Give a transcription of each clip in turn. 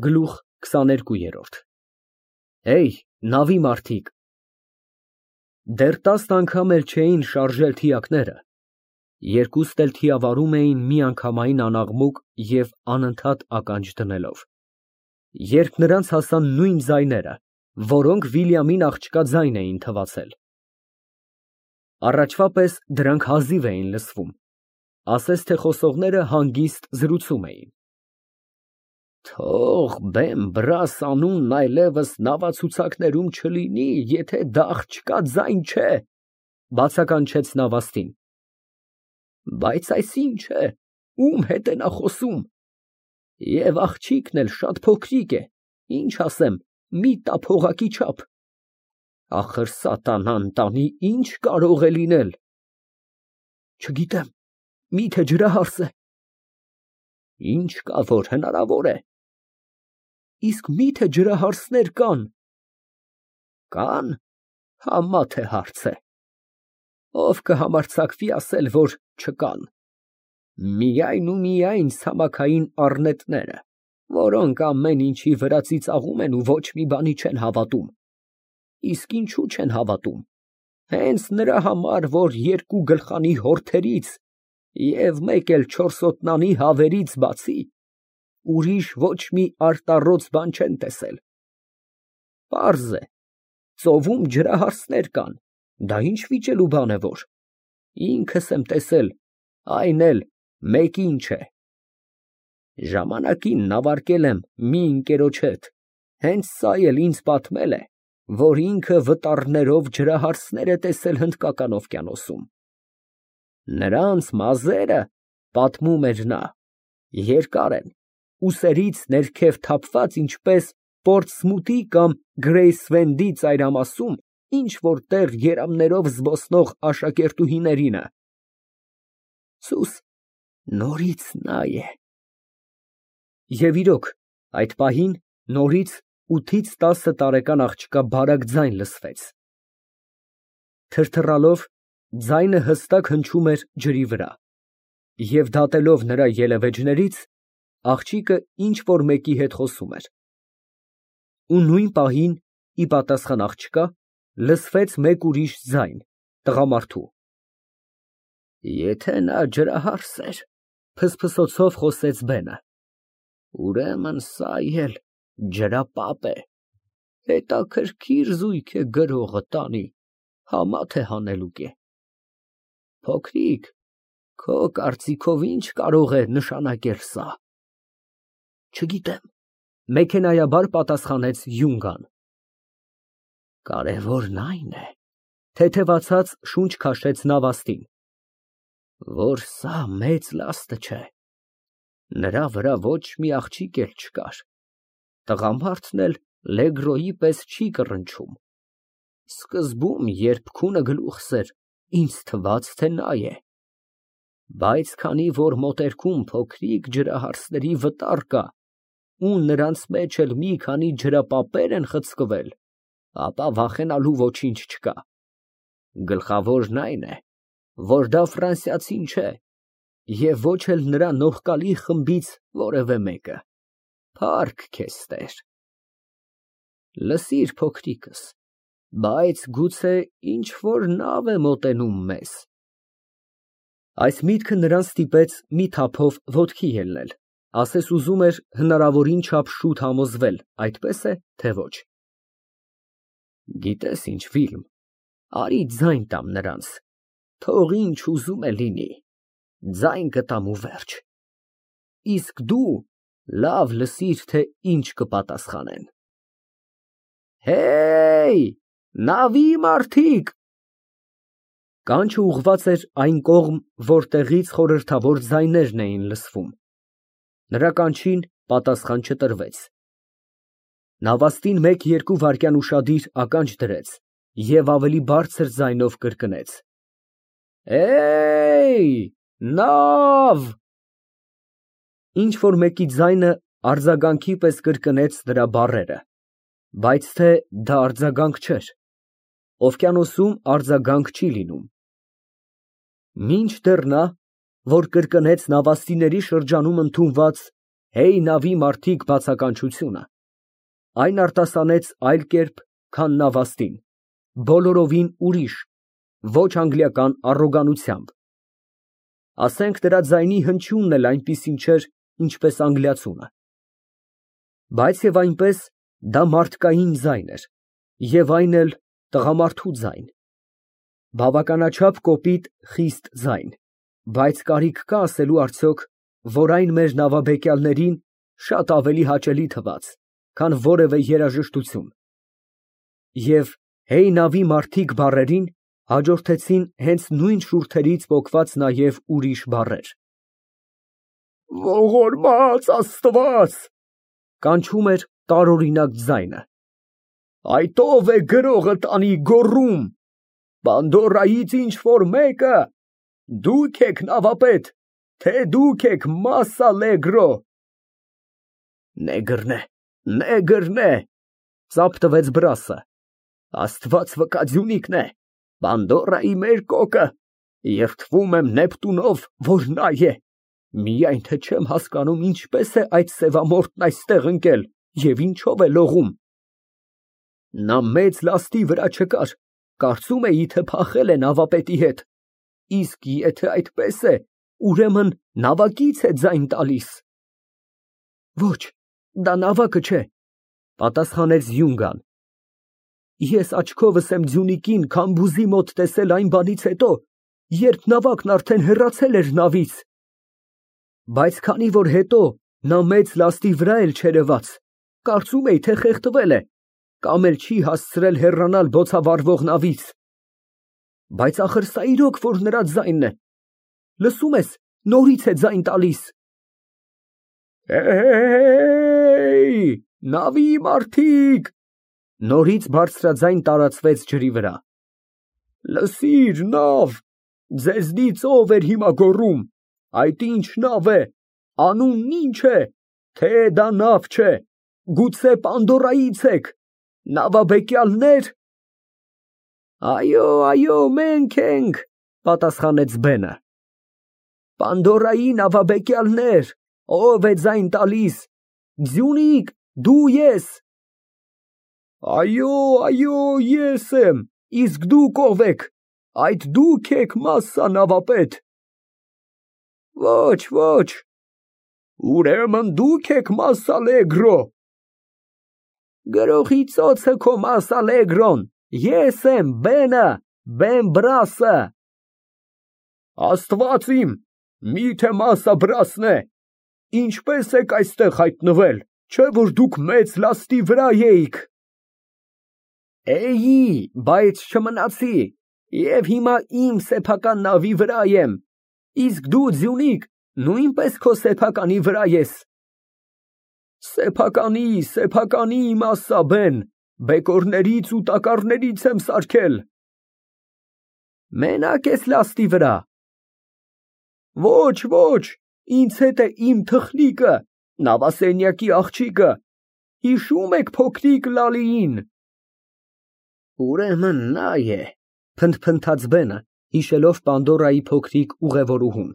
Գլուխ 22-րդ Հեյ, նավի մարդիկ։ Դեռ 10 անգամ էլ չէին շարժել թիակները, երկուստ էլ թիավարում էին միանգամայն անաղմուկ և անընդհատ ականջ դնելով, երբ նրանց հասան նույն ձայները, որոնք Վիլյամին աղջկա ձայն էին թվացել։ Առաջվա պես դրանք հազիվ էին լսվում, ասես թե խոսողները հանգիստ զրուցում էին։ Թող բեմ-բռաս անունն այլևս նավացուցակներում չլինի, եթե դա աղջկա ձայն չէ, բացականչեց նավաստին։ Բայց այս ինչ է, ում հետ է նա խոսում։ Եվ աղջիկն էլ շատ փոքրիկ է, ինչ ասեմ, մի տափողակի չափ։ Ախր սատանան տանի, ինչ կարող է լինել։ Չգիտեմ, միթե ջրահարս է։ Ինչ կա, որ հնարավոր է։ Իսկ միթե ջրահարսներ կան։ Կան, համա թե հարց է։ Ով կհամարձակվի ասել, որ չկան։ Միայն ու միայն ցամաքային առնետները, որոնք ամեն ինչի վրա ծիծաղում են ու ոչ մի բանի չեն հավատում։ Իսկ ինչու չեն հավատում։ Հենց նրա համար, որ երկու գլխանի հորթերից և մեկ էլ 4 ոտնանի հավերից բացի ուրիշ ոչ մի արտառոց բան չեն տեսել։ Պարզ է, ծովում ջրահարսներ կան, դա ինչ վիճելու բան է որ։ Ինքս եմ տեսել, այն էլ մեկին չէ։ Ժամանակին նավարկել եմ մի ընկերոջ հետ, հենց սա էլ ինձ պատմել է, որ ինքը վտառներով ջրահարսներ է տեսել Հնդկական օվկիանոսում։ Նրանց մազերը, պատմում էր նա, երկար են, ուսերից ներքև թափված ինչպես Պորտսմութի կամ Գրեյսվենդի ծայրամասում ինչ֊որ տեղ երամներով զբոսնող աշակերտուհիներինը։ Սուս, նորից նա է։ Եվ իրոք, այդ պահին նորից 8-ից 10 տարեկան աղջկա բարակ ձայն լսվեց։ Թրթռալով, ձայնը հստակ հնչում էր ջրի վրա, և դատելով նրա ելևէջներից, աղջիկը ինչ֊որ մեկի հետ խոսում էր։ Ու նույն պահին, ի պատասխան աղջկա, լսվեց մեկ ուրիշ ձայն, տղամարդու։ Եթե նա ջրահարս էր, փսփսոցով խոսեց բենը, ուրեմն սա էլ ջրապապ է, հետաքրքիր զույգ է գրողը տանի, համա թե հանելուկ է։ Փոքրիկ, քո կարծիքով ինչ կարող է նշանակել սա։ Չգիտեմ, մեքենայաբար պատասխանեց Յունգան։ Կարևորն այն է, թեթևացած շունչ քաշեց նավաստին, որ սա մեծ լաստը չէ։ Նրա վրա ոչ մի աղջիկ էլ չկար, տղամարդն էլ լեգրոյի պես չի կռնչում։ Սկզբում, երբ քունը գլուխս էր, ինձ թվաց, թե նա է։ Բայց քանի որ մոտերքում փոքրիկ ջրահարսների վտար կա, ու նրանց մեջ էլ մի քանի ջրապապեր են խցկվել, ապա վախենալու ոչինչ չկա։ Գլխավորն այն է, որ դա ֆրանսիացին չէ, և ոչ էլ նրա նողկալի խմբից որևէ մեկը։ Փառք քեզ, Տեր։ Լսիր, փոքրիկս, բայց գուցե ինչ-որ նավ է մոտենում մեզ։ Այս միտքը նրան ստիպեց մի թափով ոտքի ելնել, ասես ուզում էր հնարավորին չափ շուտ համոզվել, այդպես է, թե ոչ։ Գիտես ինչ, Վիլմ, արի ձայն տամ նրանց, թող ինչ ուզում է լինի, ձայն կտամ ու վերջ։ Իսկ դու լավ լսիր, թե ինչ կպատասխանեն։ Հեյ, նավի մարդիկ։ Կանչը ուղղված էր այն կողմ, որտեղից խորհրդավոր ձայներն էին լսվում։ Նրա կանչին պատասխան չտրվեց։ Նավաստին 1-2 վայրկյան ուշադիր ականջ դրեց և ավելի բարձր ձայնով կրկնեց. Էյ, նավ։ Ինչ-որ մեկի ձայնը արձագանքի պես կրկնեց նրա բառերը, բայց թե դա արձագանք չէր։ Օվկիանոսում արձագանք չի լինում։ Մինչդեռ նա, որ կրկնեց նավաստիների շրջանում ընդունված հեյ նավի մարդիկ բացականչությունը։ Այն արտասանեց այլ կերպ, քան նավաստին, բոլորովին ուրիշ, ոչ անգլիական առոգանությամբ։ Ասենք դրա ձայնի հնչյունն էլ այնպիսին չէր, ինչպես անգլիացունը։ Բայց և այնպես դա մարդկային ձայն էր, և այն էլ տղամարդու ձայն։ Բավականաչափ կոպիտ, խիստ ձայն, բայց կարիք կա ասելու արդյոք, որ այն մեր նավաբեկյալներին շատ ավելի հաճելի թվաց, քան որևէ երաժշտություն։ Եվ հեյ նավի մարդիկ բառերին հաջորդեցին հենց նույն շուրթերից պոկված նաև ուրիշ բառեր։ Ողորմած Աստված, կանչում էր տարօրինակ ձայնը։ Այդ ո՞վ է գրողը տանի գոռում։ Պանդորայից ինչ որ մեկը, դուք եք նավապետ, թե դուք եք Մասալեգրո։ Նեգրն է, ծափ տվեց Բրասը։ Աստված վկա Ձյունիկն է, Պանդորայի մեր կոկը, և թվում եմ Նեպտունով, որ նա է։ Միայն թե չեմ հասկանում ինչպես է այդ սևամորթն այստեղ ընկել և ինչով է լողում։ Նա մեծ լաստի վրա չկար, կարծում էի, թե փախել է նավապետի հետ, իսկ եթե այդպես է, ուրեմն նավակից է ձայն տալիս։ Ոչ, դա նավակը չէ, պատասխանեց Յունգան։ Ես աչքովս եմ Ձյունիկին քամբուզի մոտ տեսել այն բանից հետո, երբ նավակն արդեն հեռացել էր նավից։ Բայց քանի որ հետո նա մեծ լաստի վրա էլ չերևաց, կարծում էի, թե խեղդվել է, կամ էլ չի հասցրել հեռանալ բոցավառվող նավից։ Բայց ախր սա իրոք որ նրա ձայնն է։ Լսում ես, նորից է ձայն տալիս։ Հեյ, նավի մարդիկ, նորից բարձրաձայն տարածվեց ջրի վրա։ Լսիր, նավ, ձեզնից ով էր հիմա գոռում, այդ ինչ նավ է, անունն ինչ է, թե դա նավ չէ, գուցե Պանդորայից եք, նավաբեկյալներ։ Այո, մենք ենք, պատասխանեց Բենը։ Պանդորայի նավաբեկյալներ, ով է ձայն տալիս, Ձյունիկ, դու ես։ Այո, ես եմ, իսկ դուք ով եք, այդ դուք եք Մասսա նավապետ։ Ոչ, ուրեմն դուք եք Մասալեգրո։ Գրողի ծոցը քո Մասալեգրոն, ես եմ Բենը, Բեն Բրասը։ Աստված իմ, միթե Մասա Բրասն է, ինչպես եք այստեղ հայտնվել, չէ որ դուք մեծ լաստի վրա էիք։ Էի, բայց չմնացի, և հիմա իմ սեփական նավի վրա եմ, իսկ դու Ձյունիկ, նույնպես քո սեփականի վրա ես։ Սեփականի Մասա Բեն, բեկորներից ու տակառներից եմ սարքել։ Մենակ ես լաստի վրա։ Ոչ, ինձ հետ է իմ թխլիկը, նավասենյակի աղջիկը, հիշում եք փոքրիկ Լալիին։ Ուրեմն նա է, փնթփնթաց Բենը, հիշելով Պանդորայի փոքրիկ ուղևորուհուն։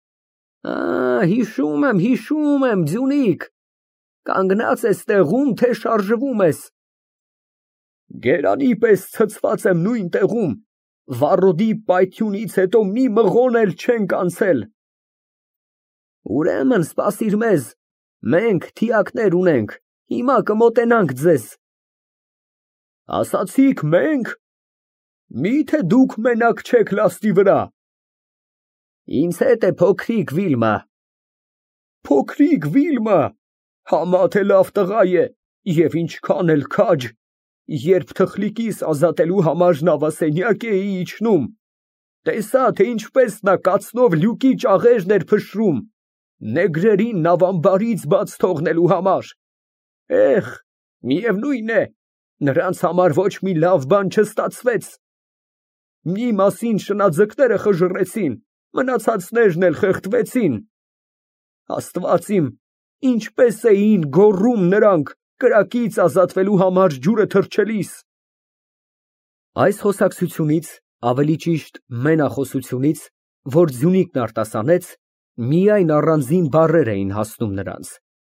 Հիշում եմ, Ձյունիկ, կանգնած ես տեղում, թե շարժվում ես։ Գերանի պես ցցված եմ նույն տեղում, վառոդի պայթյունից հետո մի մղոն էլ չենք անցել։ Ուրեմն սպասիր մեզ, մենք թիակներ ունենք, հիմա կմոտենանք ձեզ։ Ասացիք մենք, միթե դուք մենակ չեք լաստի վրա։ Ինձ հետ է փոքրիկ Վիլմը։ Փոքրիկ Վիլմը, համա թե լավ տղա է, և ինչքան էլ քաջ, երբ թխլիկիս ազատելու համար նավասենյակ էի իջնում, տեսա, թե ինչպես նա կացնով լյուկի ճաղերն էր փշրում, նեգրերին նավամբարից բաց թողնելու համար։ Միևնույն է, նրանց համար ոչ մի լավ բան չստացվեց։ Մի մասին շնաձկները խժռեցին, մնացածներն էլ խեղդվեցին։ Աստված իմ, ինչպես էին գոռում նրանք, կրակից ազատվելու համար ջուրը թռչելիս։ Այս խոսակցությունից, ավելի ճիշտ մենախոսությունից, որ Ձյունիկն արտասանեց, միայն առանձին բառեր էին հասնում նրանց,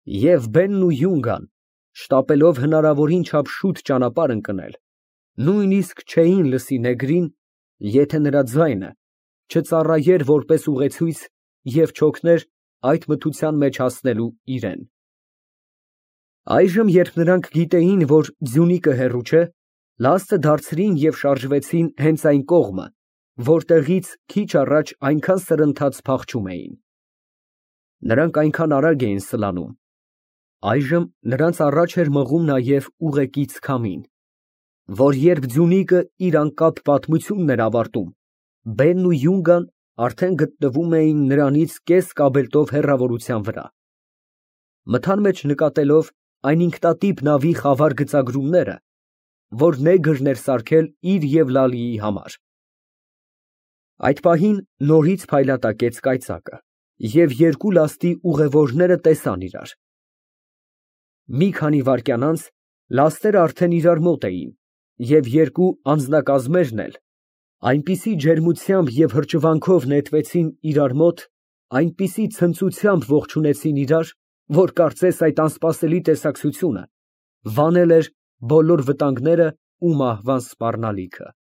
Եվ Բենն ու Յունգան, շտապելով հնարավորին չափ շուտ ճանապարհ ընկնել, նույնիսկ չէին լսի նեգրին, եթե նրա ձայնը չծառայեր որպես ուղեցույց և չօգներ այդ մթության մեջ հասնելու իրան։ Այժմ, երբ նրանք գիտեին, որ ձյունիկը հեռու չէ, լացը դարձրին և շարժվեցին հենց այն կողմը, որտեղից քիչ առաջ այնքան սրընթաց փախչում էին։ Նրանք այնքան արագ էին սլանում։ Այժմ նրանց առաջ էր մղում նաև ուղեկից քամին, որ երբ ձյունիկը իր անկապ պատմությունն էր ավարտում, Բենն ու Յունգան արդեն գտնվում էին նրանից կես կաբելտով հեռավորության վրա։ Մթան մեջ նկատելով այն ինքնատիպ նավի խավար գծագրումները, որ նեգրն էր սարքել իր և Լալիի համար։ Այդ պահին նորից փայլատակեց կայծակը, և երկու լաստի ուղևորները տեսան իրար։ Մի քանի վայրկյան անց լաստերն արդեն իրար մոտ էին, և երկու անձնակազմերն էլ այնպիսի ջերմությամբ և հրճվանքով նետվեցին իրար մոտ, այնպիսի ցնծությամբ ողջունեցին իրար, որ կարծես այդ անսպասելի տեսակցությունը վանել էր բոլոր վտանգները ու մահվան սպառնալիքը։